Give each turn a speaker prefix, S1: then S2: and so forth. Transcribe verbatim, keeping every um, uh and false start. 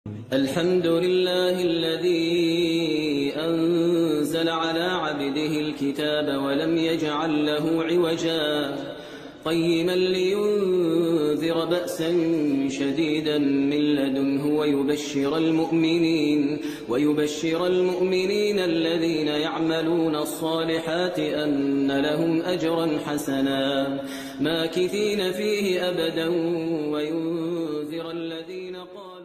S1: الحمد لله الذي أنزل على عبده الكتاب ولم يجعل له عوجا قيما لينذر بأسا شديدا من لدنه ويبشر المؤمنين ويبشر المؤمنين الذين يعملون الصالحات أن لهم أجرا حسنا ماكثين فيه أبدا وينذر الذين قالوا